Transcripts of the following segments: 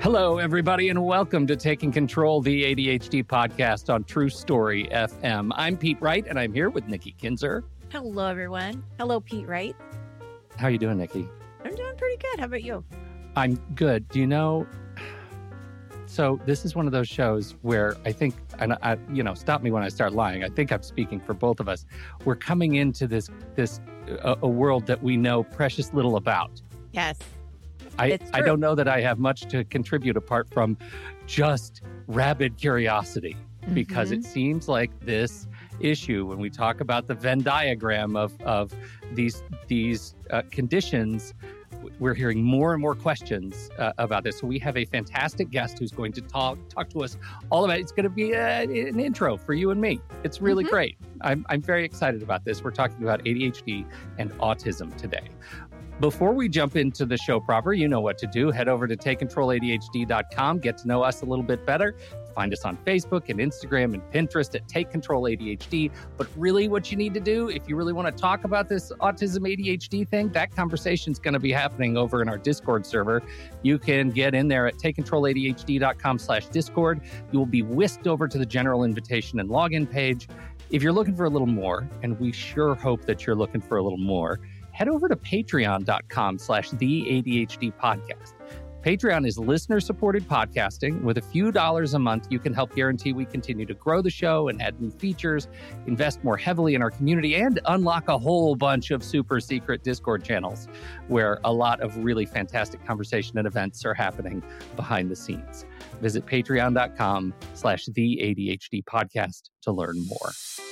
Hello, everybody, and welcome to Taking Control, the ADHD podcast on True Story FM. I'm Pete Wright, and I'm here with Nikki Kinzer. Hello, everyone. Hello, Pete Wright. How you doing, Nikki? I'm doing pretty good. How about you? I'm good. Do you know, so this is one of those shows where I think, and stop me when I start lying. I think I'm speaking for both of us. We're coming into this a world that we know precious little about. Yes. I don't know that I have much to contribute apart from just rabid curiosity, because it seems like this issue, when we talk about the Venn diagram of these conditions, we're hearing more and more questions about this. So we have a fantastic guest who's going to talk to us all about it. It's going to be an intro for you and me. It's really great. I'm very excited about this. We're talking about ADHD and autism today. Before we jump into the show proper, you know what to do. Head over to TakeControlADHD.com. Get to know us a little bit better. Find us on Facebook and Instagram and Pinterest at Take Control ADHD. But really what you need to do, if you really want to talk about this autism ADHD thing, that conversation is going to be happening over in our Discord server. You can get in there at TakeControlADHD.com/Discord. You will be whisked over to the general invitation and login page. If you're looking for a little more, and we sure hope that you're looking for a little more, head over to patreon.com/the ADHD podcast. Patreon is listener-supported podcasting. With a few dollars a month, you can help guarantee we continue to grow the show and add new features, invest more heavily in our community, and unlock a whole bunch of super secret Discord channels where a lot of really fantastic conversation and events are happening behind the scenes. Visit patreon.com/the ADHD podcast to learn more.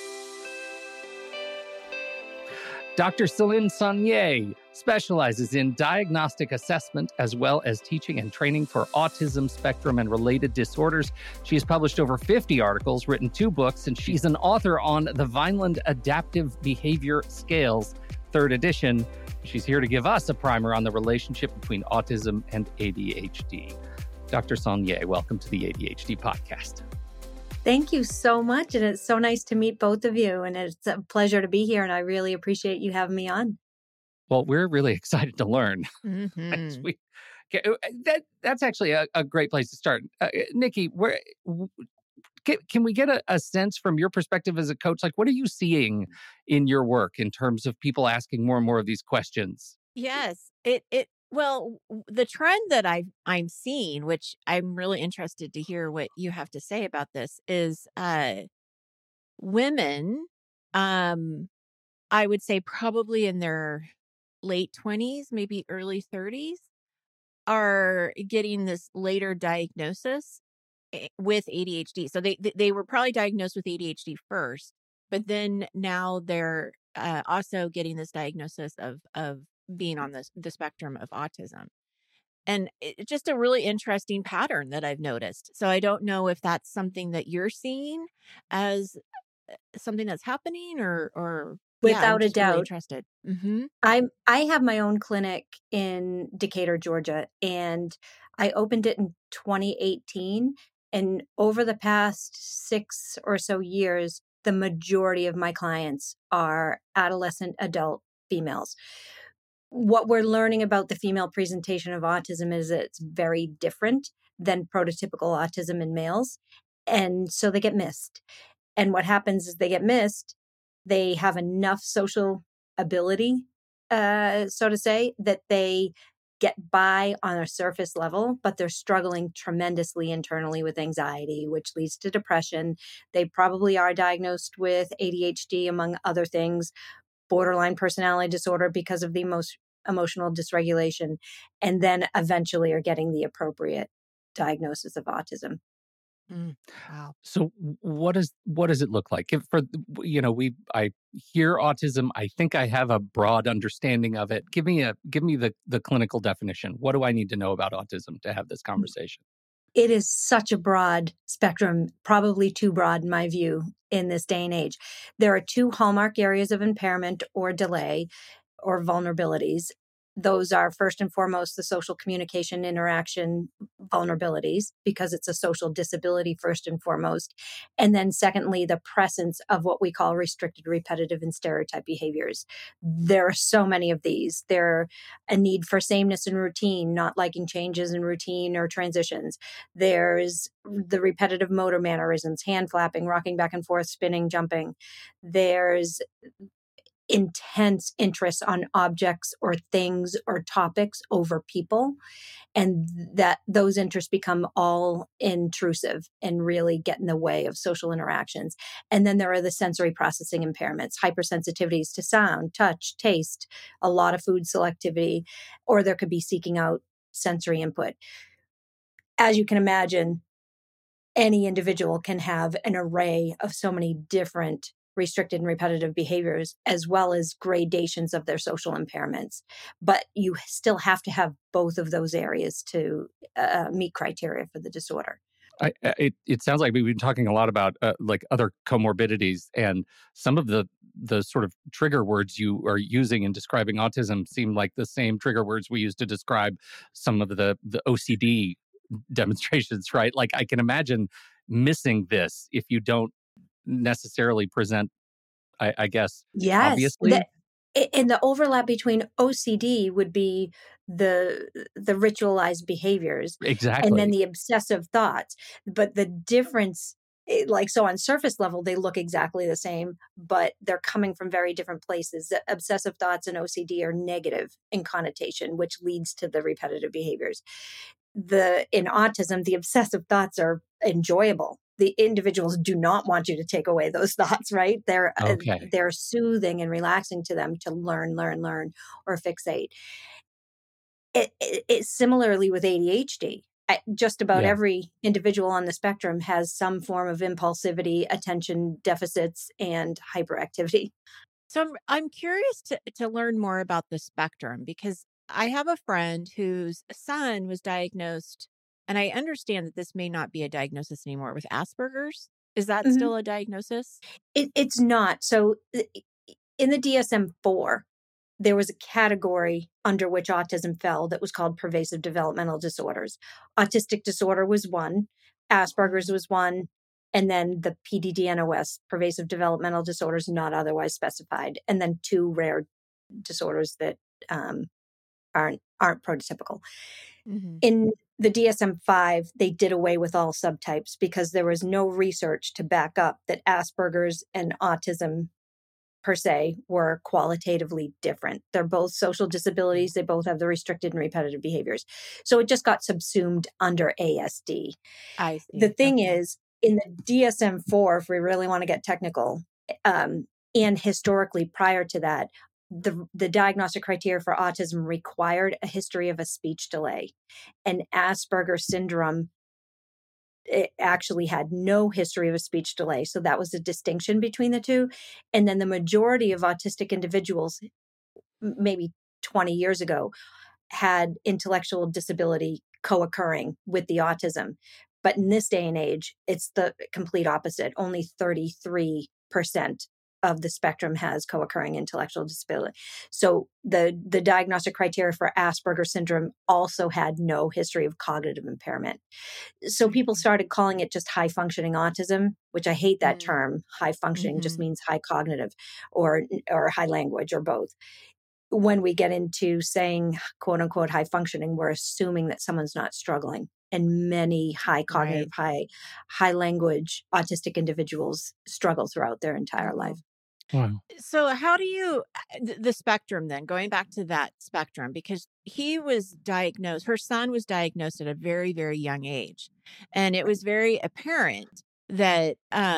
Dr. Celine Saunier specializes in diagnostic assessment as well as teaching and training for autism spectrum and related disorders. She has published over 50 articles, written 2 books, and she's an author on the Vineland Adaptive Behavior Scales, 3rd edition. She's here to give us a primer on the relationship between autism and ADHD. Dr. Saunier, welcome to the ADHD podcast. Thank you so much. And it's so nice to meet both of you. And it's a pleasure to be here. And I really appreciate you having me on. Well, we're really excited to learn. That's actually a great place to start. Nikki, can we get a sense from your perspective as a coach? Like, what are you seeing in your work in terms of people asking more and more of these questions? Yes. Well, the trend that I'm seeing, which I'm really interested to hear what you have to say about this, is women, I would say probably in their late 20s, maybe early 30s, are getting this later diagnosis with ADHD. So they were probably diagnosed with ADHD first, but then now they're also getting this diagnosis of being on the spectrum of autism. And it's just a really interesting pattern that I've noticed. So I don't know if that's something that you're seeing as something that's happening or Without a doubt. Really interested. I have my own clinic in Decatur, Georgia, and I opened it in 2018. And over the past 6 or so years, the majority of my clients are adolescent, adult females. What we're learning about the female presentation of autism is that it's very different than prototypical autism in males. And so they get missed. And what happens is they get missed. They have enough social ability, so to say, that they get by on a surface level, but they're struggling tremendously internally with anxiety, which leads to depression. They probably are diagnosed with ADHD, among other things, borderline personality disorder because of the emotional dysregulation, and then eventually are getting the appropriate diagnosis of autism. Wow. So what does it look like? I hear autism. I think I have a broad understanding of it. Give me the clinical definition. What do I need to know about autism to have this conversation? It is such a broad spectrum, probably too broad in my view in this day and age. There are 2 hallmark areas of impairment or delay or vulnerabilities. those are first and foremost the social communication interaction vulnerabilities, because it's a social disability first and foremost. And then secondly, the presence of what we call restricted, repetitive, and stereotype behaviors. There are so many of these. There a need for sameness and routine, not liking changes in routine or transitions. There's the repetitive motor mannerisms, hand flapping, rocking back and forth, spinning, jumping. There's intense interest on objects or things or topics over people, and that those interests become all intrusive and really get in the way of social interactions. And then there are the sensory processing impairments, hypersensitivities to sound, touch, taste, a lot of food selectivity, or there could be seeking out sensory input. As you can imagine, any individual can have an array of so many different restricted and repetitive behaviors, as well as gradations of their social impairments. But you still have to have both of those areas to meet criteria for the disorder. It sounds like we've been talking a lot about like other comorbidities, and some of the sort of trigger words you are using in describing autism seem like the same trigger words we use to describe some of the OCD demonstrations, right? Like I can imagine missing this if you don't necessarily present, I guess, Yes. obviously. And the overlap between OCD would be the ritualized behaviors and then Exactly. the obsessive thoughts. But the difference, like, so on surface level, they look exactly the same, but they're coming from very different places. The obsessive thoughts and OCD are negative in connotation, which leads to the repetitive behaviors. In autism, the obsessive thoughts are enjoyable. The individuals do not want you to take away those thoughts, right? Okay. They're soothing and relaxing to them to learn, or fixate. It's similarly with ADHD. Just about Yeah. every individual on the spectrum has some form of impulsivity, attention deficits, and hyperactivity. So I'm curious to learn more about the spectrum, because I have a friend whose son was diagnosed, and I understand that this may not be a diagnosis anymore, with Asperger's. Is that Mhm. still a diagnosis? It's not. So in the DSM-4, there was a category under which autism fell that was called pervasive developmental disorders. Autistic disorder was one, Asperger's was one, and then the PDD-NOS, pervasive developmental disorders not otherwise specified, and then two rare disorders that aren't prototypical. Mm-hmm. In the DSM-5, they did away with all subtypes because there was no research to back up that Asperger's and autism per se were qualitatively different. They're both social disabilities. They both have the restricted and repetitive behaviors. So it just got subsumed under ASD. I see. The thing Okay. is, in the DSM-4, if we really want to get technical, and historically prior to that, the diagnostic criteria for autism required a history of a speech delay. And Asperger's syndrome, it actually had no history of a speech delay. So that was the distinction between the two. And then the majority of autistic individuals, maybe 20 years ago, had intellectual disability co-occurring with the autism. But in this day and age, it's the complete opposite. Only 33% of the spectrum has co-occurring intellectual disability. So the diagnostic criteria for Asperger's syndrome also had no history of cognitive impairment. So people started calling it just high functioning autism, which I hate that term. High functioning just means high cognitive or high language or both. When we get into saying quote unquote high functioning, we're assuming that someone's not struggling. And many high cognitive, high language autistic individuals struggle throughout their entire life. Wow. So how do you, the spectrum then, going back to that spectrum, because he was diagnosed, her son was diagnosed at a very, very young age. And it was very apparent that,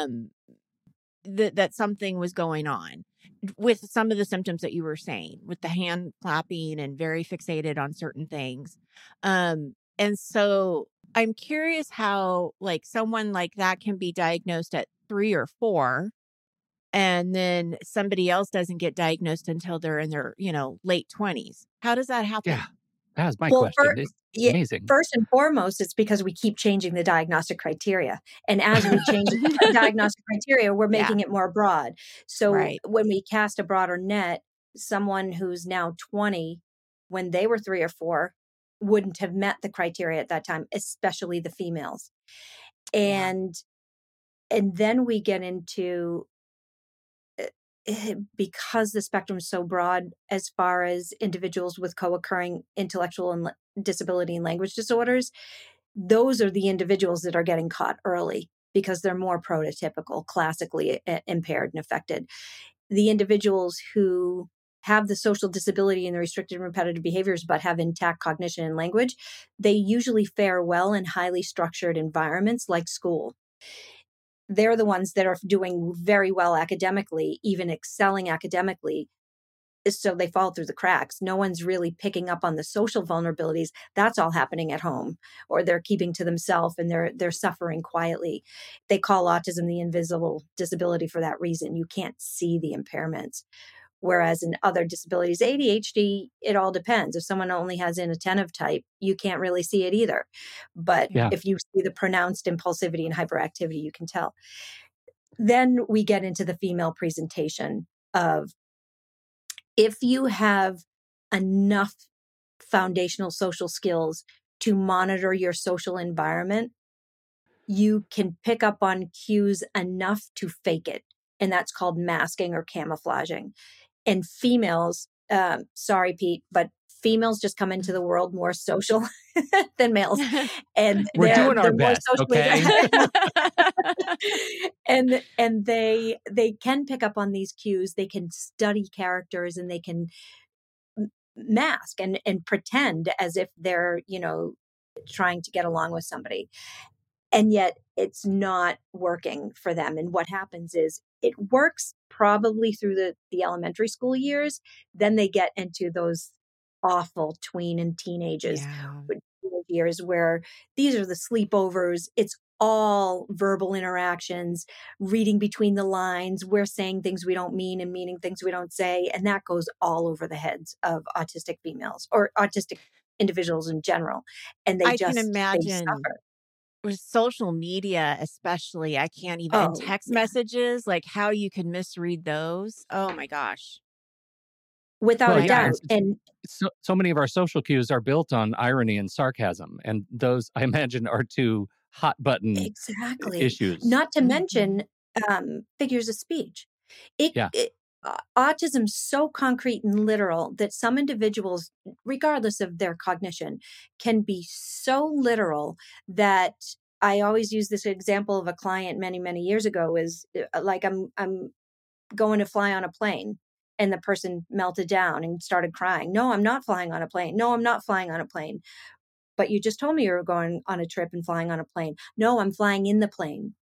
that something was going on with some of the symptoms that you were saying, with the hand clapping and very fixated on certain things. And so I'm curious how, like, someone like that can be diagnosed at 3 or 4, and then somebody else doesn't get diagnosed until they're in their, late 20s. How does that happen? Yeah, that's my Well, question. It's amazing. first and foremost, it's because we keep changing the diagnostic criteria. And as we change the diagnostic criteria, we're making it more broad. So when we cast a broader net, someone who's now 20 when they were 3 or 4 wouldn't have met the criteria at that time, especially the females. And then we get into because the spectrum is so broad as far as individuals with co-occurring intellectual and disability and language disorders, those are the individuals that are getting caught early because they're more prototypical, classically impaired and affected. The individuals who have the social disability and the restricted and repetitive behaviors, but have intact cognition and language, they usually fare well in highly structured environments like school. They're the ones that are doing very well academically, even excelling academically. So they fall through the cracks. No one's really picking up on the social vulnerabilities. That's all happening at home, or they're keeping to themselves and they're suffering quietly. They call autism the invisible disability for that reason. You can't see the impairments. Whereas in other disabilities, ADHD, it all depends. If someone only has inattentive type, you can't really see it either. But if you see the pronounced impulsivity and hyperactivity, you can tell. Then we get into the female presentation of, if you have enough foundational social skills to monitor your social environment, you can pick up on cues enough to fake it. And that's called masking or camouflaging. And females, sorry, Pete, but females just come into the world more social than males. And we're doing our best, okay? and they can pick up on these cues. They can study characters and they can mask and pretend as if they're, trying to get along with somebody. And yet it's not working for them. And what happens is it works probably through the elementary school years. Then they get into those awful tween and teenagers years where these are the sleepovers. It's all verbal interactions, reading between the lines. We're saying things we don't mean and meaning things we don't say. And that goes all over the heads of autistic females or autistic individuals in general. And they can imagine. They suffer. With social media, especially, I can't even, and text messages, like how you can misread those. Oh my gosh. Without a doubt. And so many of our social cues are built on irony and sarcasm. And those, I imagine, are two hot button issues. Not to mention figures of speech. Autism's so concrete and literal that some individuals, regardless of their cognition, can be so literal that I always use this example of a client many, many years ago is like, I'm going to fly on a plane, and the person melted down and started crying. No, I'm not flying on a plane. No, I'm not flying on a plane. But you just told me you were going on a trip and flying on a plane. No, I'm flying in the plane.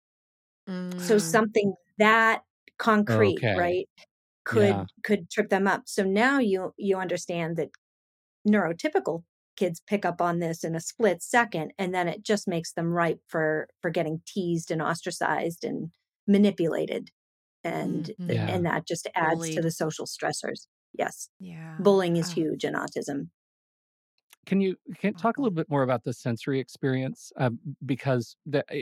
So something that concrete, right, could trip them up. So now you understand that neurotypical kids pick up on this in a split second, and then it just makes them ripe for getting teased and ostracized and manipulated, and that just adds to the social stressors. Yes, bullying is huge in autism. Can you talk a little bit more about the sensory experience? Because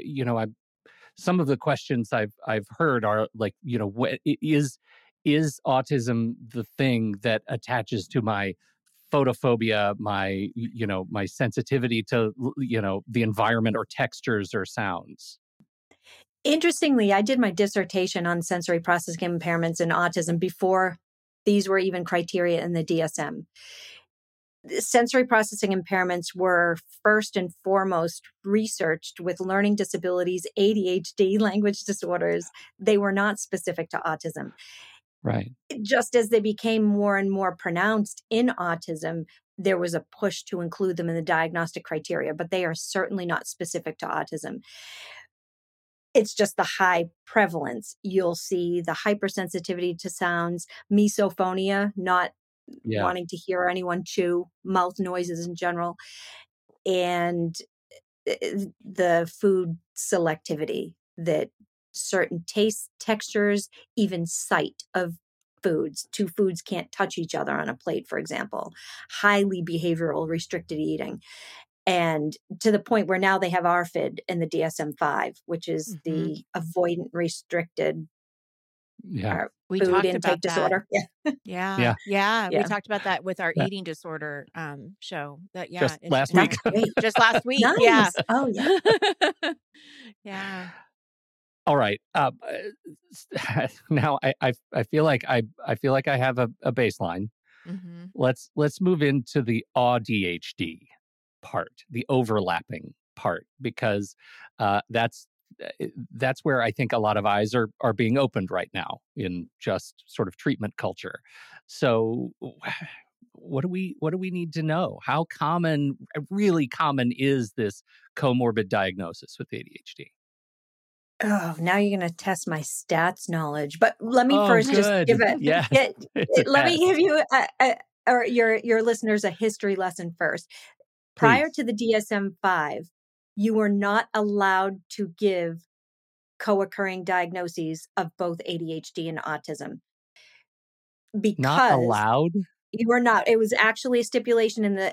some of the questions I've heard are like, is autism the thing that attaches to my photophobia, my sensitivity to, the environment or textures or sounds? Interestingly, I did my dissertation on sensory processing impairments in autism before these were even criteria in the DSM. Sensory processing impairments were first and foremost researched with learning disabilities, ADHD, language disorders. They were not specific to autism. Right. Just as they became more and more pronounced in autism, there was a push to include them in the diagnostic criteria, but they are certainly not specific to autism. It's just the high prevalence. You'll see the hypersensitivity to sounds, misophonia, not wanting to hear anyone chew, mouth noises in general, and the food selectivity, that certain tastes, textures, even sight of foods. Two foods can't touch each other on a plate, for example. Highly behavioral restricted eating. And to the point where now they have RFID in the DSM-5, which is the avoidant restricted Yeah. our We food talked intake about that. disorder. Yeah. Yeah. Yeah. We Yeah. talked about that with our That- eating disorder show. Just It's last week. That's great. just last week. Yeah. Nice. Oh, yeah. Yeah. All right. Now I feel like I feel like I have a baseline. Mm-hmm. Let's move into the ADHD part, the overlapping part, because that's where I think a lot of eyes are being opened right now in just sort of treatment culture. So what do we need to know? How common, really common, is this comorbid diagnosis with ADHD? Oh, now you're going to test my stats knowledge. But let me Oh, first just give good. Yes, it's a let me test. give you or your listeners a history lesson first. Prior Please. to the DSM-5, you were not allowed to give co-occurring diagnoses of both ADHD and autism Not because allowed? you were not. It was actually a stipulation in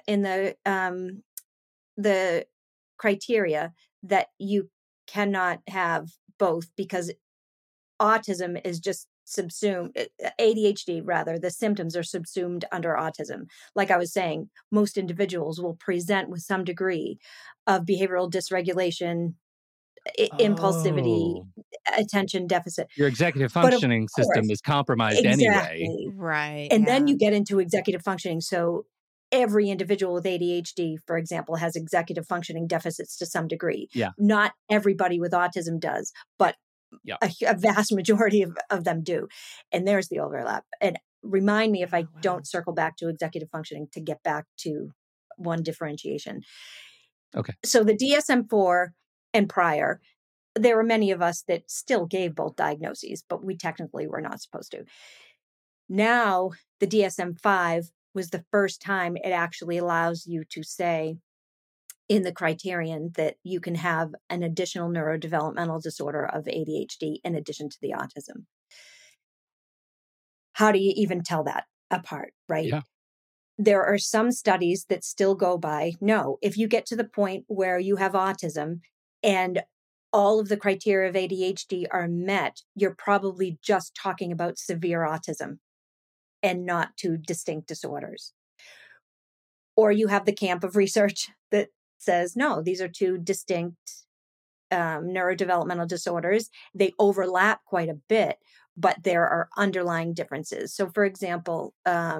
the criteria that you cannot have both because autism is just subsumed, ADHD rather, the symptoms are subsumed under autism. Like I was saying, most individuals will present with some degree of behavioral dysregulation, impulsivity, Oh, attention deficit. your executive But of functioning system course, is compromised anyway. exactly. Right. And then Yeah. you get into executive functioning. So every individual with ADHD, for example, has executive functioning deficits to some degree. Yeah. Not everybody with autism does, but Yeah. a vast majority of them do. And there's the overlap. And remind me if I Oh, wow. don't circle back to executive functioning to get back to one differentiation. Okay. So the DSM-4 and prior, there were many of us that still gave both diagnoses, but we technically were not supposed to. Now, the DSM-5 was the first time it actually allows you to say in the criterion that you can have an additional neurodevelopmental disorder of ADHD in addition to the autism. How do you even tell that apart, right? Yeah. There are some studies that still go by, no, if you get to the point where you have autism and all of the criteria of ADHD are met, you're probably just talking about severe autism and not two distinct disorders. Or you have the camp of research that says, no, these are two distinct neurodevelopmental disorders. They overlap quite a bit, but there are underlying differences. So, for example,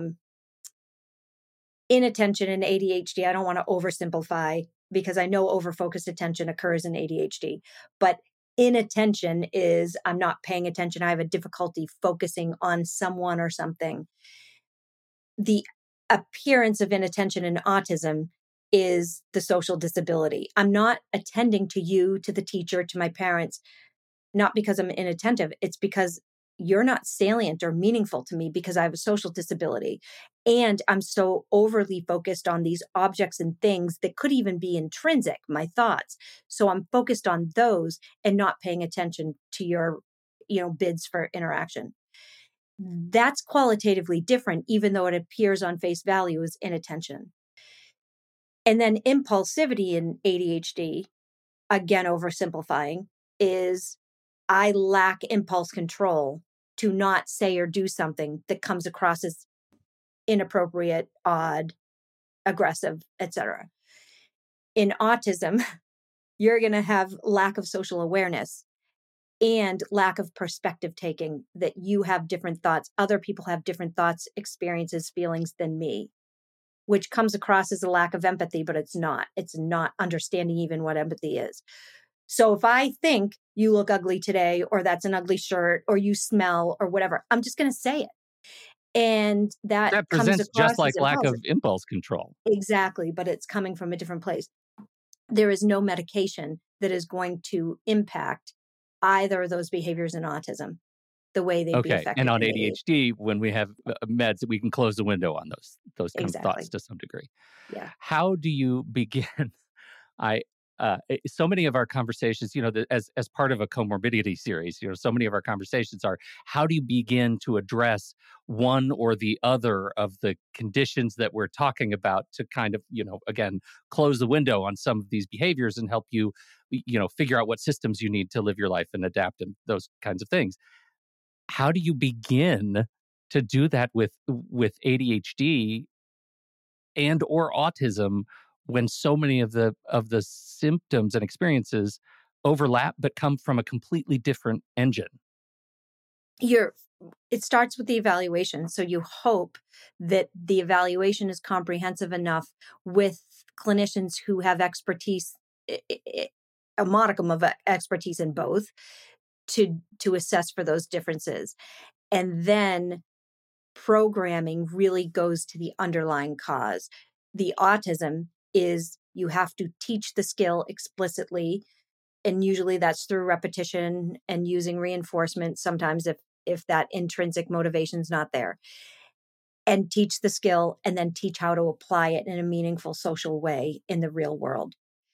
inattention and ADHD, I don't want to oversimplify because I know overfocused attention occurs in ADHD, but inattention is I'm not paying attention. I have a difficulty focusing on someone or something. The appearance of inattention in autism is the social disability. I'm not attending to you, to the teacher, to my parents, not because I'm inattentive. It's because you're not salient or meaningful to me because I have a social disability. And I'm so overly focused on these objects and things that could even be intrinsic, my thoughts. So I'm focused on those and not paying attention to your, bids for interaction. That's qualitatively different, even though it appears on face value as inattention. And then impulsivity in ADHD, again, oversimplifying, is I lack impulse control to not say or do something that comes across as inappropriate, odd, aggressive, etc. In autism, you're going to have lack of social awareness and lack of perspective taking, that you have different thoughts. Other people have different thoughts, experiences, feelings than me, which comes across as a lack of empathy, but it's not. It's not understanding even what empathy is. So if I think you look ugly today, or that's an ugly shirt, or you smell, or whatever, I'm just going to say it. And that comes presents across just like as lack of impulsive. impulse control. Exactly, but it's coming from a different place. There is no medication that is going to impact either of those behaviors in autism the way they'd be Okay. effective And on in ADHD. ADHD, when we have meds, we can close the window on those kind of Exactly. thoughts to some degree. Yeah. How do you begin? So many of our conversations, as part of a comorbidity series, so many of our conversations are, how do you begin to address one or the other of the conditions that we're talking about to kind of, again, close the window on some of these behaviors and help you, figure out what systems you need to live your life and adapt and those kinds of things. how do you begin to do that with ADHD and or autism when so many of the symptoms and experiences overlap but come from a completely different engine? It starts with the evaluation. So you hope that the evaluation is comprehensive enough with clinicians who have expertise, a modicum of expertise in both, to assess for those differences. And then programming really goes to the underlying cause. The autism is you have to teach the skill explicitly, and usually that's through repetition and using reinforcement, sometimes if that intrinsic motivation is not there, and teach the skill and then teach how to apply it in a meaningful social way in the real world.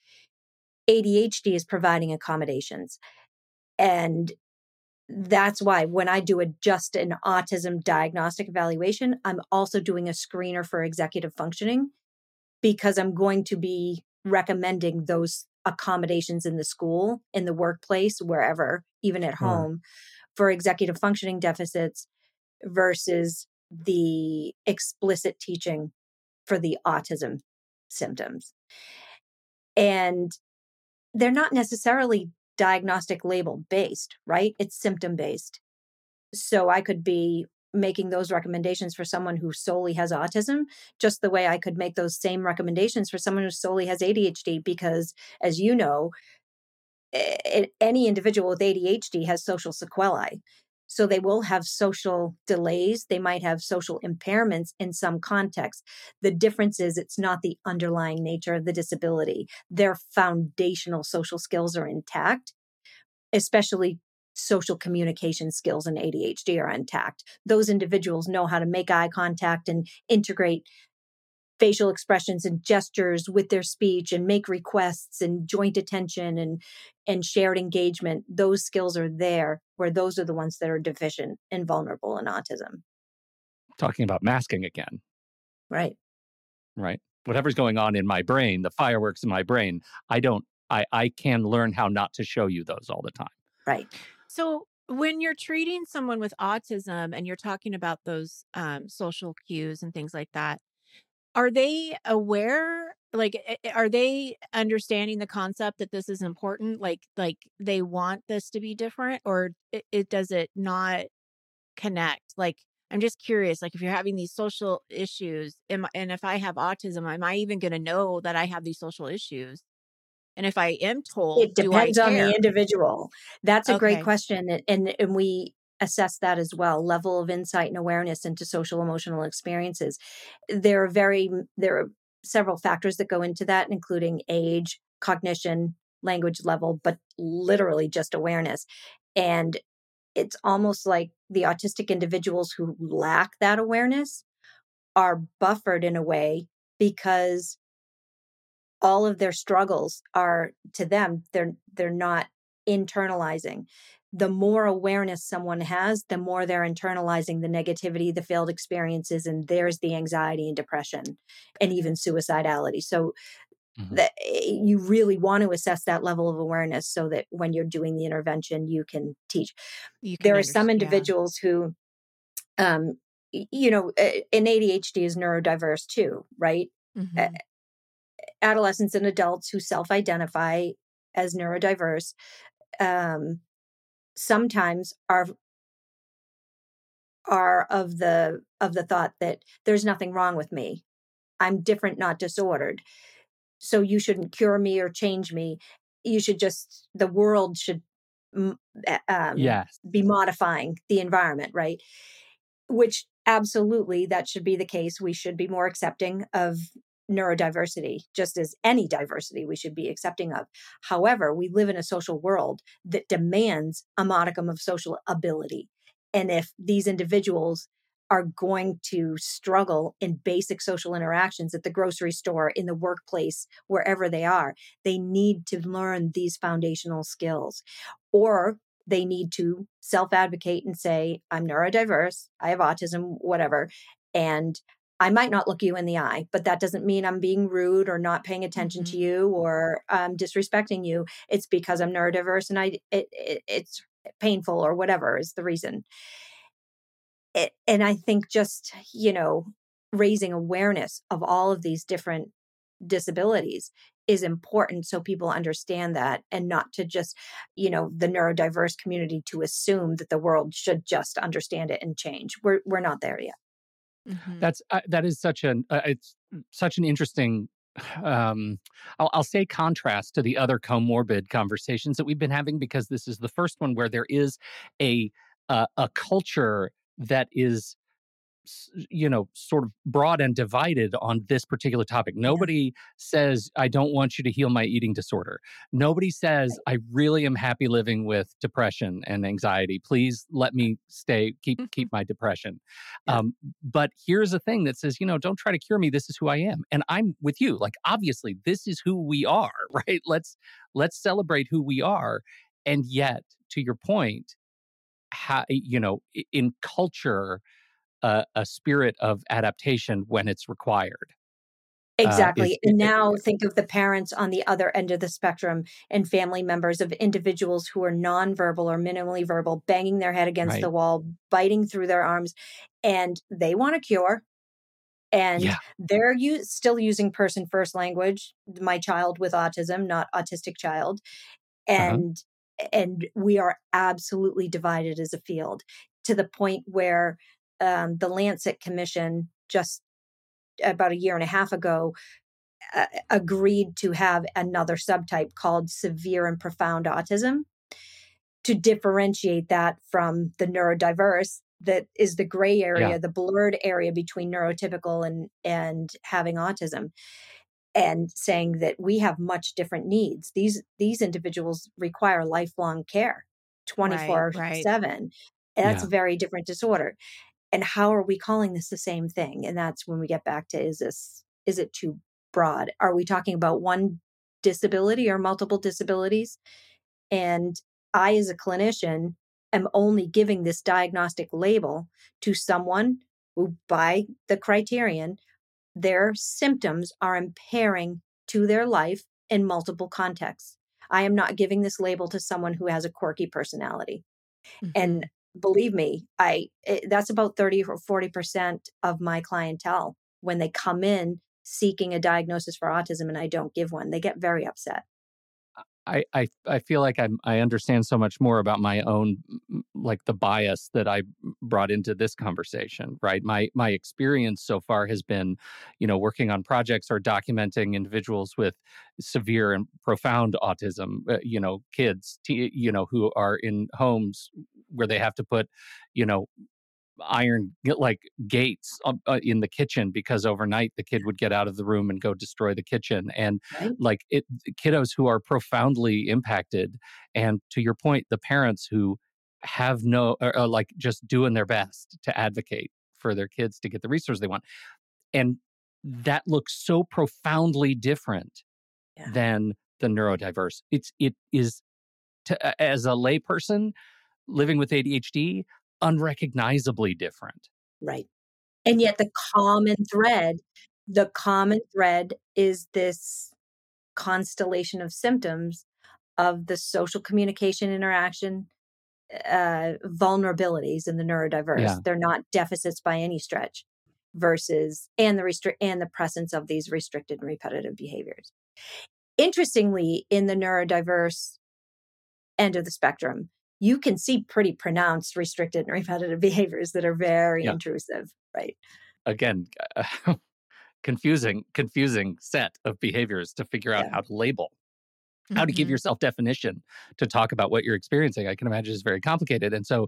ADHD is providing accommodations. And that's why when I do just an autism diagnostic evaluation, I'm also doing a screener for executive functioning, because I'm going to be recommending those accommodations in the school, in the workplace, wherever, even at home, for executive functioning deficits versus the explicit teaching for the autism symptoms. And they're not necessarily diagnostic label based, right? It's symptom based. So I could be making those recommendations for someone who solely has autism, just the way I could make those same recommendations for someone who solely has ADHD, because as you know, any individual with ADHD has social sequelae. So they will have social delays. They might have social impairments in some context. The difference is it's not the underlying nature of the disability. Their foundational social skills are intact, especially social communication skills in ADHD are intact. Those individuals know how to make eye contact and integrate facial expressions and gestures with their speech and make requests and joint attention and shared engagement. Those skills are there, where those are the ones that are deficient and vulnerable in autism. Talking about masking again. Right. Right. Whatever's going on in my brain, the fireworks in my brain, I can learn how not to show you those all the time. Right. So when you're treating someone with autism and you're talking about those social cues and things like that, are they aware? Like, are they understanding the concept that this is important? Like they want this to be different, or does it not connect? Like, I'm just curious. Like, if you're having these social issues, and if I have autism, am I even going to know that I have these social issues? And if I am told, It depends on the individual. That's a great Okay. question. And we assess that as well. Level of insight and awareness into social emotional experiences. There are several factors that go into that, including age, cognition, language level, but literally just awareness. And it's almost like the autistic individuals who lack that awareness are buffered in a way, because all of their struggles are, to them, they're not internalizing. The more awareness someone has, the more they're internalizing the negativity, the failed experiences, and there's the anxiety and depression and even suicidality. So that you really want to assess that level of awareness so that when you're doing the intervention, you can teach. There are some individuals who, an ADHD is neurodiverse too, right? Mm-hmm. Adolescents and adults who self-identify as neurodiverse sometimes are of the thought that there's nothing wrong with me. I'm different, not disordered. So you shouldn't cure me or change me. You should the world should Yes. be modifying the environment, right? Which absolutely, that should be the case. We should be more accepting of neurodiversity, just as any diversity we should be accepting of. However, we live in a social world that demands a modicum of social ability. And if these individuals are going to struggle in basic social interactions at the grocery store, in the workplace, wherever they are, they need to learn these foundational skills. Or they need to self-advocate and say, I'm neurodiverse, I have autism, whatever, and I might not look you in the eye, but that doesn't mean I'm being rude or not paying attention to you or disrespecting you. It's because I'm neurodiverse and it's painful or whatever is the reason. And I think just, raising awareness of all of these different disabilities is important so people understand that, and not to just, the neurodiverse community to assume that the world should just understand it and change. We're not there yet. Mm-hmm. That is such it's such an interesting I'll say contrast to the other comorbid conversations that we've been having, because this is the first one where there is a culture that is sort of broad and divided on this particular topic. Nobody says, I don't want you to heal my eating disorder. Nobody says, I really am happy living with depression and anxiety. Please let me keep my depression. Yeah. But here's a thing that says, don't try to cure me. This is who I am. And I'm with you. Like, obviously, this is who we are, right? Let's celebrate who we are. And yet, to your point, in culture, a spirit of adaptation when it's required. Exactly. And now think of the parents on the other end of the spectrum and family members of individuals who are nonverbal or minimally verbal, banging their head against the wall, biting through their arms, and they want a cure. And they're still using person first language, my child with autism, not autistic child. And we are absolutely divided as a field, to the point where the Lancet Commission just about a year and a half ago agreed to have another subtype called severe and profound autism, to differentiate that from the neurodiverse, that is the gray area, the blurred area between neurotypical and having autism, and saying that we have much different needs. These individuals require lifelong care, 24/7. And that's a very different disorder. And how are we calling this the same thing? And that's when we get back to, is it too broad? Are we talking about one disability or multiple disabilities? And I, as a clinician, am only giving this diagnostic label to someone who, by the criterion, their symptoms are impairing to their life in multiple contexts. I am not giving this label to someone who has a quirky personality. Mm-hmm. And believe me, that's about 30 or 40% of my clientele. When they come in seeking a diagnosis for autism and I don't give one, they get very upset. I feel like I understand so much more about my own, like the bias that I brought into this conversation, right? My experience so far has been, working on projects or documenting individuals with severe and profound autism, kids, who are in homes where they have to put, iron gates in the kitchen because overnight the kid would get out of the room and go destroy the kitchen, and kiddos who are profoundly impacted, and to your point, the parents who have just doing their best to advocate for their kids to get the resources they want, and that looks so profoundly different than the neurodiverse. It is as a layperson living with ADHD, unrecognizably different. Right. And yet the common thread is this constellation of symptoms of the social communication interaction, vulnerabilities in the neurodiverse. Yeah. They're not deficits by any stretch, versus and the presence of these restricted and repetitive behaviors. Interestingly, in the neurodiverse end of the spectrum, you can see pretty pronounced restricted and repetitive behaviors that are very intrusive, right? Again, confusing set of behaviors to figure out how to label, how to give yourself definition, to talk about what you're experiencing. I can imagine is very complicated. And so,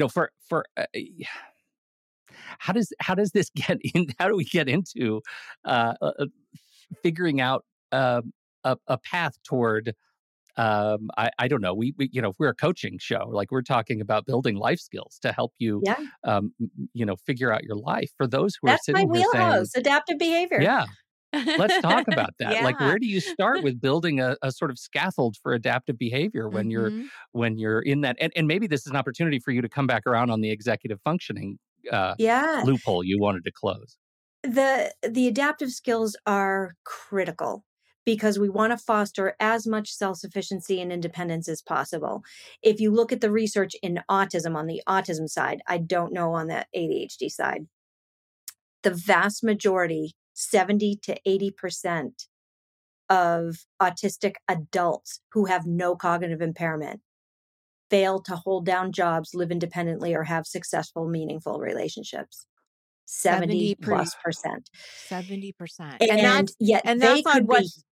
how does this get in? How do we get into figuring out a path toward? I don't know. We if we're a coaching show, like we're talking about building life skills to help you, figure out your life. For those who are sitting here saying, adaptive behavior. Yeah, let's talk about that. Like, where do you start with building a sort of scaffold for adaptive behavior when you're in that? And maybe this is an opportunity for you to come back around on the executive functioning loophole you wanted to close. The adaptive skills are critical, because we want to foster as much self-sufficiency and independence as possible. If you look at the research in autism, on the autism side, I don't know on the ADHD side, the vast majority, 70 to 80% of autistic adults who have no cognitive impairment fail to hold down jobs, live independently, or have successful, meaningful relationships. 70 plus percent. 70%. And yet and they that's on could what, be.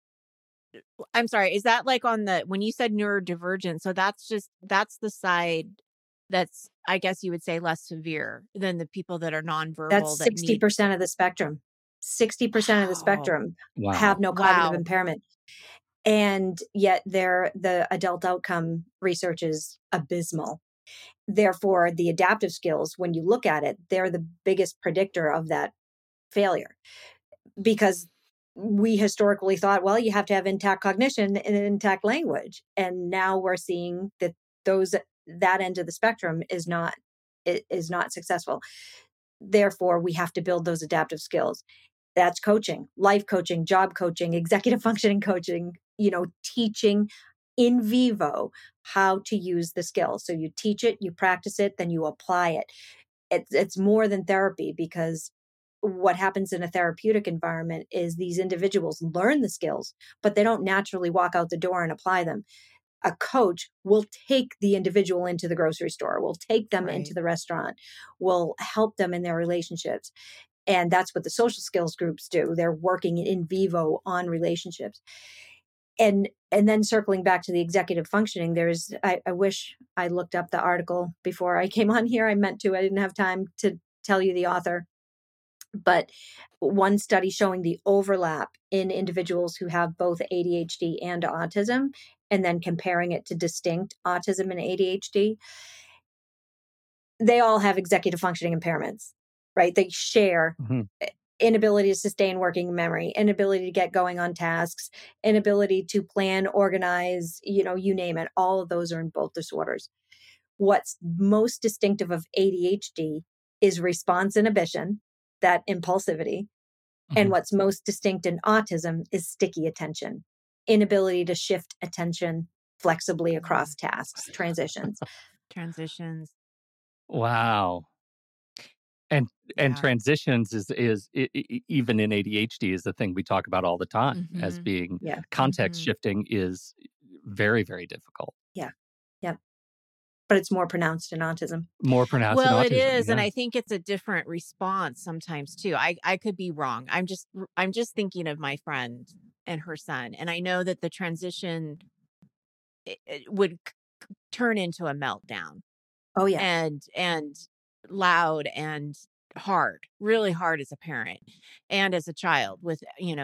I'm sorry, is that like on the, when you said neurodivergent, so that's the side that's, I guess you would say, less severe than the people that are nonverbal. That's that 60% of the spectrum. 60% of the spectrum have no cognitive impairment. And yet the adult outcome research is abysmal. Therefore, the adaptive skills, when you look at it, they're the biggest predictor of that failure. Because we historically thought, well, you have to have intact cognition and intact language. And now we're seeing that that end of the spectrum is not successful. Therefore, we have to build those adaptive skills. That's coaching, life coaching, job coaching, executive functioning coaching, teaching in vivo how to use the skill. So you teach it, you practice it, then you apply it. It's more than therapy, because what happens in a therapeutic environment is these individuals learn the skills, but they don't naturally walk out the door and apply them. A coach will take the individual into the grocery store, will take them into the restaurant, will help them in their relationships. And that's what the social skills groups do. They're working in vivo on relationships. And then circling back to the executive functioning, I wish I looked up the article before I came on here. I meant to. I didn't have time to tell you the author. But one study showing the overlap in individuals who have both ADHD and autism, and then comparing it to distinct autism and ADHD, they all have executive functioning impairments, right? They share inability to sustain working memory, inability to get going on tasks, inability to plan, organize, you name it. All of those are in both disorders. What's most distinctive of ADHD is response inhibition, that impulsivity. And what's most distinct in autism is sticky attention, inability to shift attention flexibly across tasks, transitions. Wow. And transitions is even in ADHD is the thing we talk about all the time as being context shifting is very, very difficult. Yeah. But it's more pronounced in autism. Well, it is. Yeah. And I think it's a different response sometimes too. I could be wrong. I'm just thinking of my friend and her son. And I know that the transition it would turn into a meltdown. Oh yeah. And loud and hard, really hard as a parent and as a child with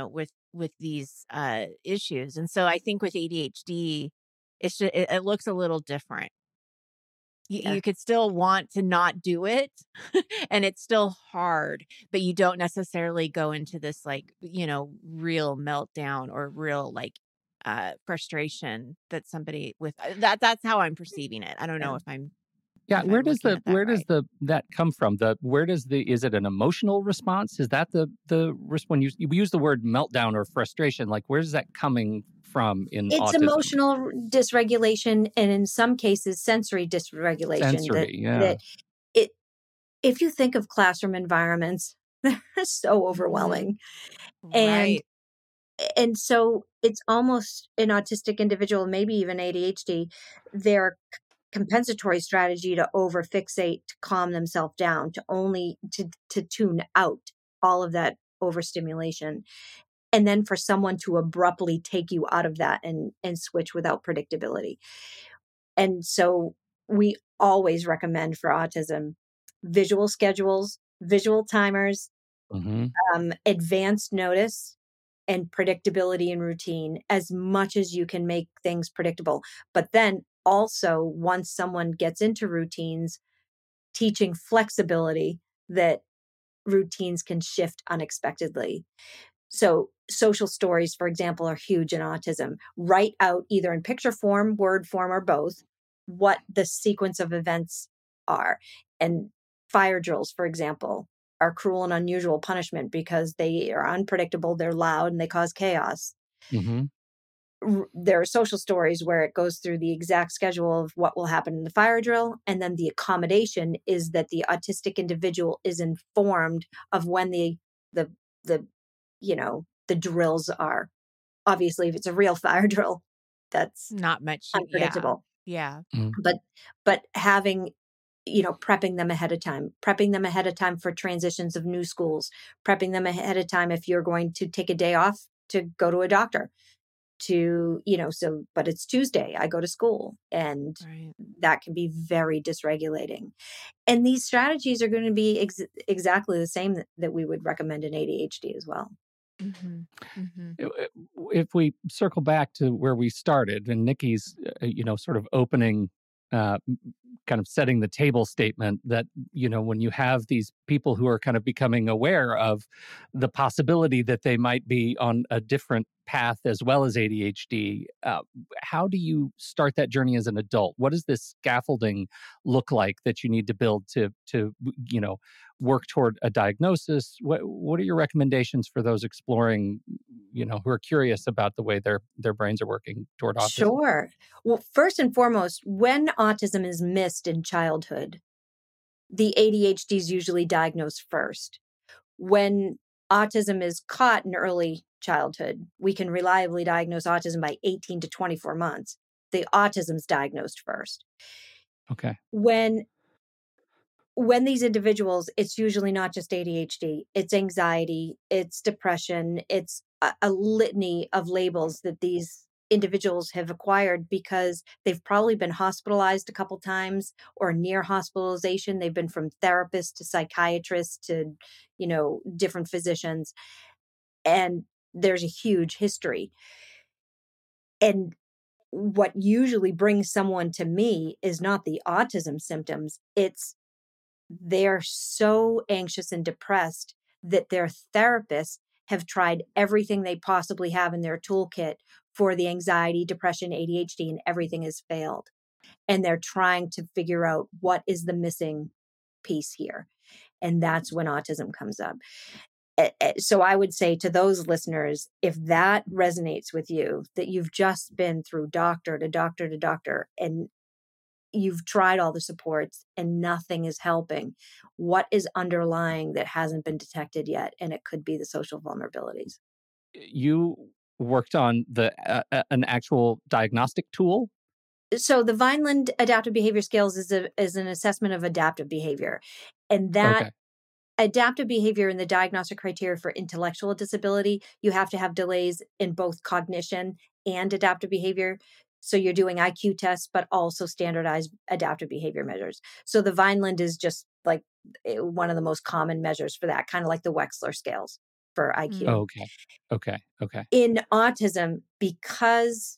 these issues. And so I think with ADHD, it looks a little different. You could still want to not do it and it's still hard, but you don't necessarily go into this real meltdown or real frustration that somebody with that's how I'm perceiving it. I don't know if I'm. Yeah. Where does that come from? Is it an emotional response? Is that the when you use the word meltdown or frustration, where's that coming from in autism? It's emotional dysregulation, and in some cases sensory dysregulation. If you think of classroom environments, they're so overwhelming. Right. And so it's almost an autistic individual, maybe even ADHD, their compensatory strategy to overfixate, to calm themselves down, to tune out all of that overstimulation. And then for someone to abruptly take you out of that and switch without predictability. And so we always recommend for autism visual schedules, visual timers, advanced notice, and predictability and routine, as much as you can make things predictable. But then also, once someone gets into routines, teaching flexibility that routines can shift unexpectedly. So social stories, for example, are huge in autism. Write out either in picture form, word form, or both, what the sequence of events are. And fire drills, for example, are cruel and unusual punishment because they are unpredictable, they're loud, and they cause chaos. Hmm. There are social stories where it goes through the exact schedule of what will happen in the fire drill. And then the accommodation is that the autistic individual is informed of when the, the drills are. Obviously, if it's a real fire drill, that's Not much. Yeah. unpredictable. Yeah. But having, prepping them ahead of time for transitions of new schools, prepping them ahead of time if you're going to take a day off to go to a doctor, but it's Tuesday, I go to school, and Right. that can be very dysregulating. And these strategies are going to be exactly the same that we would recommend in ADHD as well. Mm-hmm. Mm-hmm. If we circle back to where we started and Nikki's, sort of opening, kind of setting the table statement that, when you have these people who are kind of becoming aware of the possibility that they might be on a different path as well as ADHD, how do you start that journey as an adult? What does this scaffolding look like that you need to build to work toward a diagnosis? What are your recommendations for those exploring, who are curious about the way their brains are working toward autism? Sure. Well, first and foremost, when autism is missed in childhood, the ADHD is usually diagnosed first. When autism is caught in early childhood, we can reliably diagnose autism by 18 to 24 months. The autism's diagnosed first. Okay. When these individuals, it's usually not just ADHD, it's anxiety, it's depression, it's a litany of labels that these individuals have acquired because they've probably been hospitalized a couple times or near hospitalization. They've been from therapists to psychiatrists to, different physicians. And there's a huge history. And what usually brings someone to me is not the autism symptoms, it's they're so anxious and depressed that their therapists have tried everything they possibly have in their toolkit for the anxiety, depression, ADHD, and everything has failed. And they're trying to figure out what is the missing piece here. And that's when autism comes up. So I would say to those listeners, if that resonates with you, that you've just been through doctor to doctor to doctor, and you've tried all the supports and nothing is helping, what is underlying that hasn't been detected yet? And it could be the social vulnerabilities. You worked on an actual diagnostic tool? So the Vineland Adaptive Behavior Scales is an assessment of adaptive behavior. And that Okay. adaptive behavior in the diagnostic criteria for intellectual disability, you have to have delays in both cognition and adaptive behavior. So you're doing IQ tests, but also standardized adaptive behavior measures. So the Vineland is just like one of the most common measures for that, kind of like the Wechsler scales for IQ. Oh, okay. In autism, because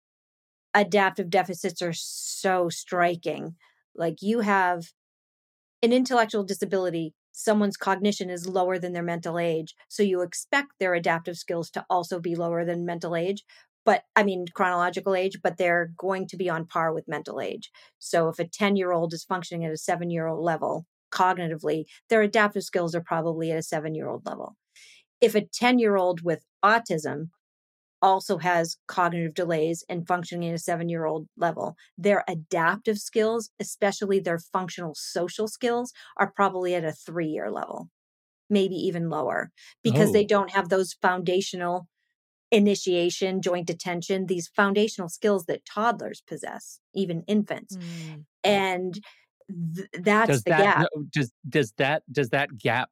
adaptive deficits are so striking, like you have an intellectual disability, someone's cognition is lower than their mental age. So you expect their adaptive skills to also be lower than mental age, chronological age, but they're going to be on par with mental age. So if a 10-year-old is functioning at a 7-year-old level cognitively, their adaptive skills are probably at a 7-year-old level. If a 10-year-old with autism also has cognitive delays and functioning at a 7-year-old level, their adaptive skills, especially their functional social skills, are probably at a 3-year level, maybe even lower, because they don't have those foundational initiation, joint attention, these foundational skills that toddlers possess, even infants. And that's the gap. Does that gap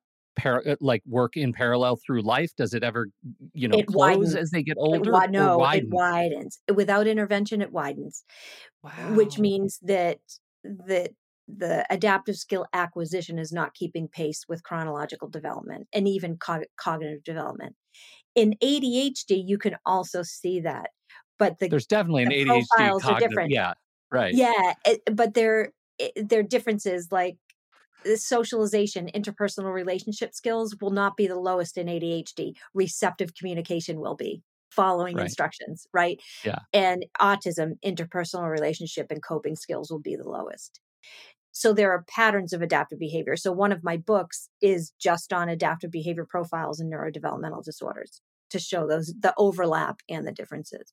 work in parallel through life? Does it ever, It close widens. as they get older, or It widen? widens. Without intervention, it widens. Which Wow. means that the adaptive skill acquisition is not keeping pace with chronological development and even cognitive development. In ADHD, you can also see that, but There's definitely an the ADHD profiles are cognitive. different. Yeah, right. Yeah, but there are differences, like the socialization, interpersonal relationship skills will not be the lowest in ADHD. Receptive communication will be, following Right. instructions, right? Yeah. And autism, interpersonal relationship and coping skills will be the lowest. So there are patterns of adaptive behavior. So one of my books is just on adaptive behavior profiles and neurodevelopmental disorders to show the overlap and the differences.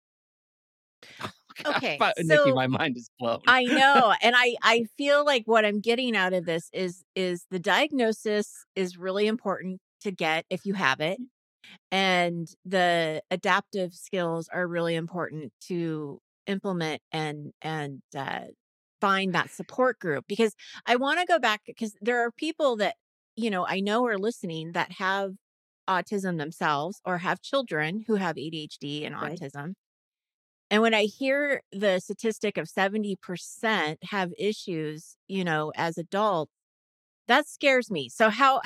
Okay, Nikki, so my mind is blown. I know. And I feel like what I'm getting out of this is the diagnosis is really important to get if you have it. And the adaptive skills are really important to implement and find that support group. Because I want to go back, because there are people that, I know are listening that have autism themselves or have children who have ADHD and Right. autism. And when I hear the statistic of 70% have issues, as adults, that scares me. So how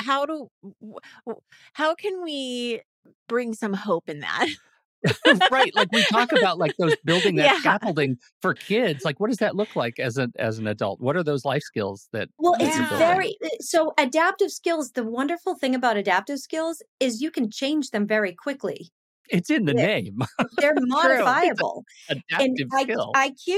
can we bring some hope in that? Right. Like we talk about like those building that Yeah. scaffolding for kids. Like what does that look like as an adult? What are those life skills that Well, that it's you're building? so adaptive skills. The wonderful thing about adaptive skills is you can change them very quickly. It's in the They're, name. they're True. modifiable. And Adaptive skill.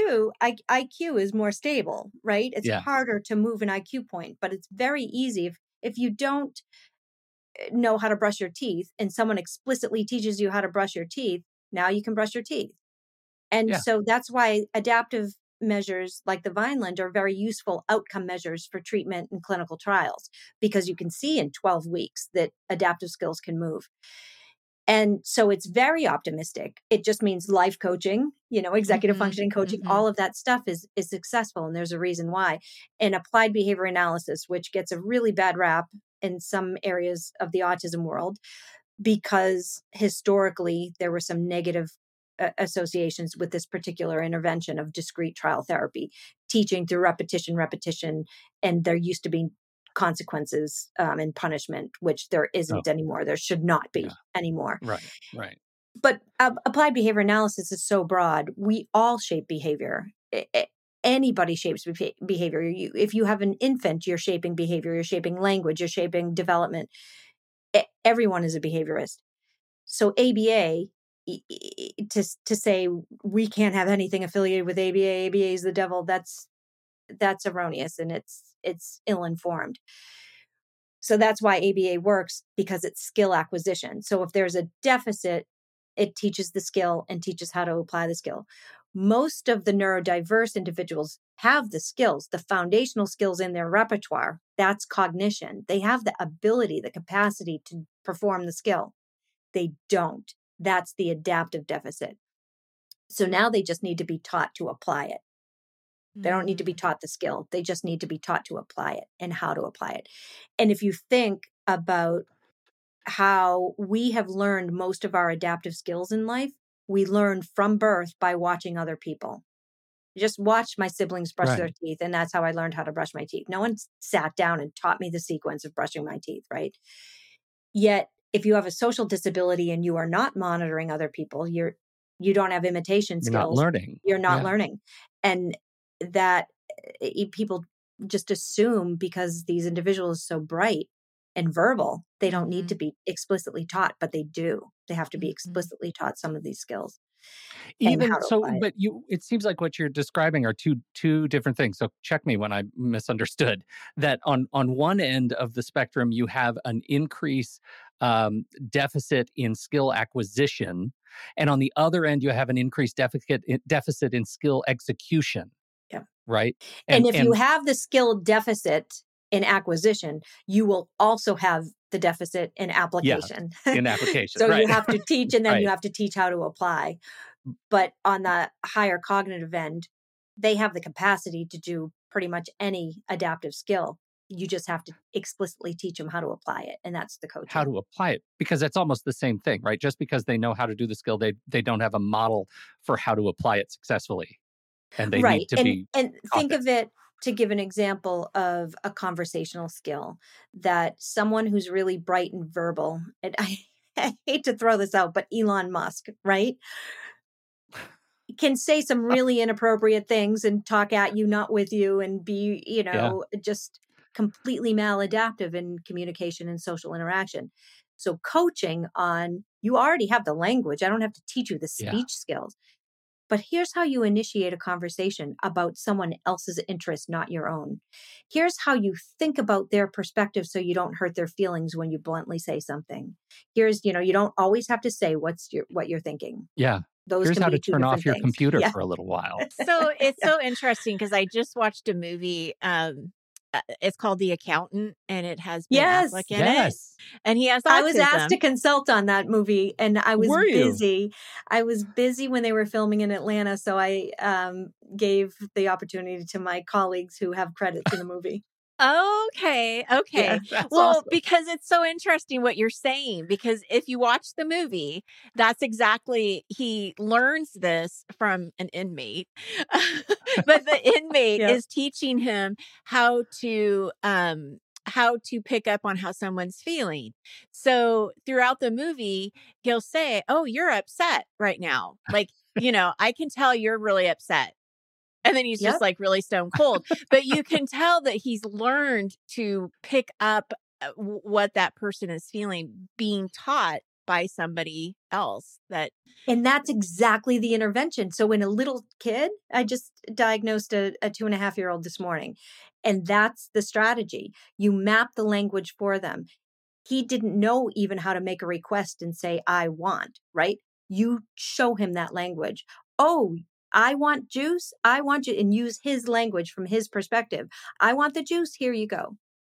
IQ is more stable, right? It's Yeah. harder to move an IQ point, but it's very easy if you don't know how to brush your teeth and someone explicitly teaches you how to brush your teeth, now you can brush your teeth. And Yeah. so that's why adaptive measures like the Vineland are very useful outcome measures for treatment and clinical trials, because you can see in 12 weeks that adaptive skills can move. And so it's very optimistic. It just means life coaching, executive functioning coaching, all of that stuff is successful. And there's a reason why. And applied behavior analysis, which gets a really bad rap in some areas of the autism world, because historically there were some negative associations with this particular intervention of discrete trial therapy, teaching through repetition, and there used to be consequences and punishment, which there isn't anymore. There should not be anymore. Right. But applied behavior analysis is so broad. We all shape behavior. Anybody shapes behavior. If you have an infant, you're shaping behavior, you're shaping language, you're shaping development. Everyone is a behaviorist. So ABA, to say we can't have anything affiliated with ABA is the devil, that's erroneous, and it's ill-informed. So that's why ABA works, because it's skill acquisition. So if there's a deficit, it teaches the skill and teaches how to apply the skill. Most of the neurodiverse individuals have the skills, the foundational skills in their repertoire. That's cognition. They have the ability, the capacity to perform the skill. They don't. That's the adaptive deficit. So now they just need to be taught to apply it. They don't need to be taught the skill. They just need to be taught to apply it and how to apply it. And if you think about how we have learned most of our adaptive skills in life, we learn from birth by watching other people. Just watch my siblings brush their teeth, and that's how I learned how to brush my teeth. No one sat down and taught me the sequence of brushing my teeth, right? Yet, if you have a social disability and you are not monitoring other people, you don't have imitation skills. You're not learning. You're not learning. And that people just assume, because these individuals are so bright and verbal, they don't need to be explicitly taught, but they do. They have to be explicitly taught some of these skills. Even so, but it seems like what you're describing are two different things. So check me when I misunderstood. That on one end of the spectrum, you have an increase deficit in skill acquisition, and on the other end, you have an increased deficit in skill execution. Yeah. Right. And if you have the skill deficit in acquisition, you will also have the deficit in application. Yeah, in application. So you have to teach, and then you have to teach how to apply. But on the higher cognitive end, they have the capacity to do pretty much any adaptive skill. You just have to explicitly teach them how to apply it. And that's the coaching. How to apply it, because that's almost the same thing, right? Just because they know how to do the skill, they don't have a model for how to apply it successfully. And they need to be and think of it, to give an example of a conversational skill, that someone who's really bright and verbal, and I hate to throw this out, but Elon Musk, right? Can say some really inappropriate things and talk at you, not with you, and be, just completely maladaptive in communication and social interaction. So coaching on, you already have the language. I don't have to teach you the speech skills. but here's how you initiate a conversation about someone else's interest, not your own. Here's how you think about their perspective so you don't hurt their feelings when you bluntly say something. Here's, you don't always have to say what you're thinking. Yeah. Those Here's can how be to two turn off different your things. computer Yeah. for a little while. So it's so interesting because I just watched a movie. It's called The Accountant, and it has Ben Yes. Affleck in it. Yes. And he has autism. I was asked to consult on that movie, and I was Were you? busy. I was busy when they were filming in Atlanta, so I gave the opportunity to my colleagues who have credits in the movie. Okay. Yeah. That's Well, awesome. because it's so interesting what you're saying, because if you watch the movie, that's exactly, he learns this from an inmate, but the inmate Yeah. is teaching him how to pick up on how someone's feeling. So throughout the movie, he'll say, "Oh, you're upset right now. Like, I can tell you're really upset." And then he's Yep. just like really stone cold. But you can tell that he's learned to pick up what that person is feeling, being taught by somebody else. And that's exactly the intervention. So when a little kid, I just diagnosed a 2.5-year-old this morning, and that's the strategy. You map the language for them. He didn't know even how to make a request and say, "I want," right? You show him that language. "Oh, I want juice. I want you," and use his language from his perspective. "I want the juice. Here you go."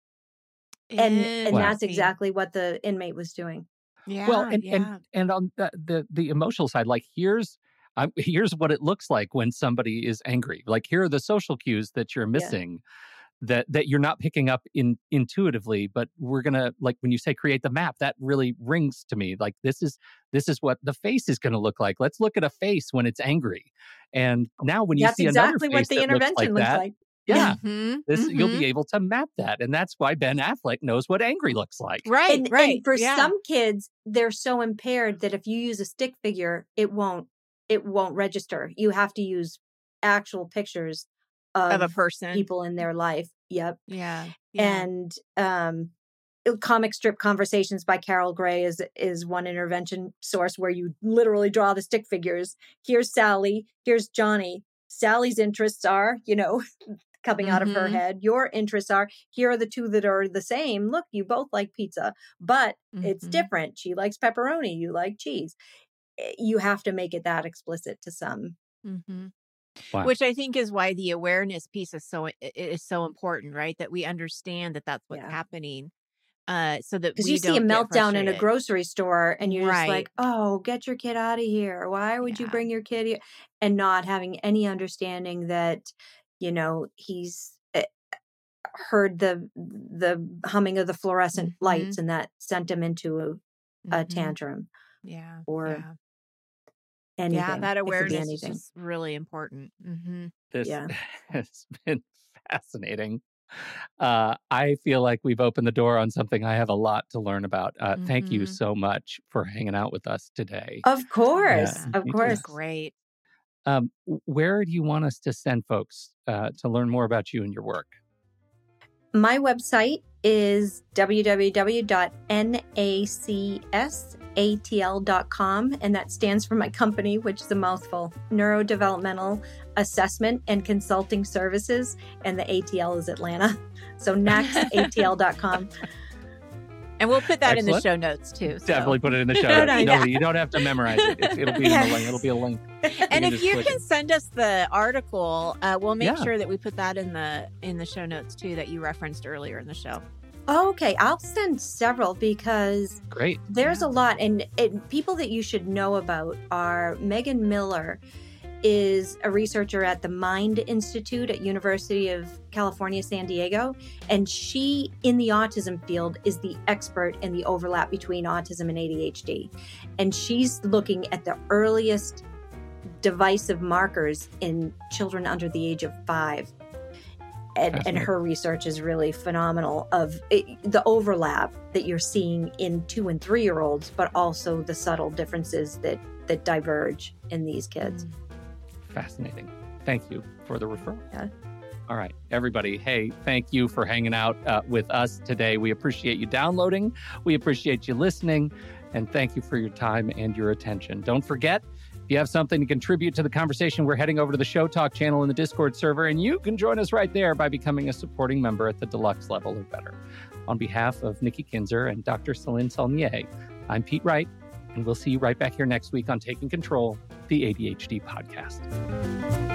And that's Interesting. exactly what the inmate was doing. Yeah. Well, and yeah. and on the emotional side, like here's what it looks like when somebody is angry. Like here are the social cues that you're missing, that you're not picking up intuitively. But we're gonna, like when you say create the map, that really rings to me. Like this is what the face is going to look like. Let's look at a face when it's angry, and now when you That's see another exactly face what the that intervention looks looks that, like. yeah, Mhm, you'll mhm. be able to map that, and that's why Ben Affleck knows what angry looks like. Right. And for yeah. some kids, they're so impaired that if you use a stick figure, it won't register. You have to use actual pictures of a of person. people in their life. Yep. Yeah. And comic strip conversations by Carol Gray is one intervention source where you literally draw the stick figures. Here's Sally, here's Johnny. Sally's interests are, coming out of her Mhm. head. Your interests are, here are the two that are the same. Look, you both like pizza, but it's Mhm. different. She likes pepperoni, you like cheese. You have to make it that explicit to some. Mhm. Wow. Which I think is why the awareness piece is so important, right? That we understand that that's what's Yeah. happening, so that Because we you see a don't get meltdown in a frustrated. grocery store and you're just Right. like, "Oh, get your kid out of here. Why would you Yeah. bring your kid here?" And not having any understanding that, he's heard the humming of the fluorescent lights, and that sent him into a Mhm. tantrum Yeah. or Yeah. anything. Yeah. That It could be awareness is anything. just really important. This Yeah. has been fascinating. I feel like we've opened the door on something I have a lot to learn about. Thank you Mhm. so much for hanging out with us today. Of course. Yeah. Of Thank course. That's great. Where do you want us to send folks to learn more about you and your work? My website is www.nacsatl.com, and that stands for my company, which is a mouthful, Neurodevelopmental Assessment and Consulting Services, and the ATL is Atlanta. So nacsatl.com. And we'll put that in the Excellent. show notes too. so. Definitely put it in the show Good notes. idea. You don't have to memorize it. It'll be in the link. It'll be a link. And if just you click can it. send us the article, we'll make Yeah. sure that we put that in the show notes too that you referenced earlier in the show. Okay, I'll send several because Great. there's Yeah. a lot. And people that you should know about are Megan Miller is a researcher at the Mind Institute at University of California, San Diego. And she, in the autism field, is the expert in the overlap between autism and ADHD. And she's looking at the earliest divisive markers in children under the age of 5. And Fascinating. her research is really phenomenal of the overlap that you're seeing in 2 and 3-year-olds, but also the subtle differences that diverge in these kids. Fascinating. Thank you for the referral. Yeah. All right, everybody. Hey, thank you for hanging out with us today. We appreciate you downloading. We appreciate you listening. And thank you for your time and your attention. Don't forget, if you have something to contribute to the conversation, we're heading over to the Show Talk channel in the Discord server, and you can join us right there by becoming a supporting member at the deluxe level or better. On behalf of Nikki Kinzer and Dr. Celine Saulnier, I'm Pete Wright, and we'll see you right back here next week on Taking Control, the ADHD podcast.